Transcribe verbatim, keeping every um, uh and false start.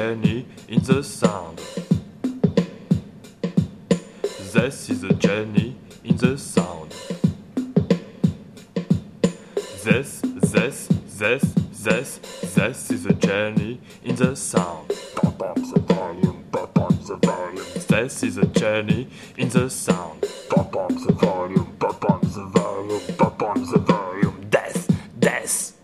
journey in the sound. This is a journey in the sound. This, this, this, this, this is a journey in the sound. Pop up the volume, pop up the volume. This is a journey in the sound. Pop up the volume, pop up the volume, pop up the volume. Death, death.